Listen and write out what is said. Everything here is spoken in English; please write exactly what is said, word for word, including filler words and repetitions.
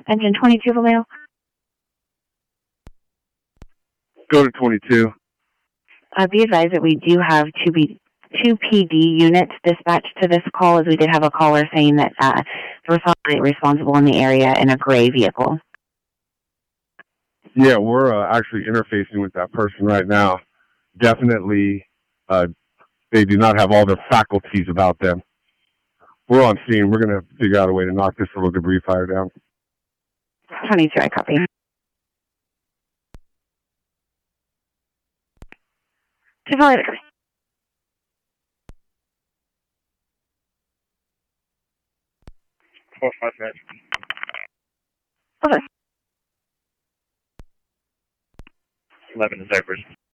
Engine twenty-two, Vallejo. Go to twenty-two. Uh, be advised that we do have two, B, two P D units dispatched to this call, as we did have a caller saying that uh, there was somebody responsible in the area in a gray vehicle. Yeah, we're uh, actually interfacing with that person right now. Definitely, uh, they do not have all their faculties about them. We're on scene. We're going to figure out a way to knock this little debris fire down. twenty-two, I copy. To Vallejo. Four, five, minutes. Okay. eleven is Everest.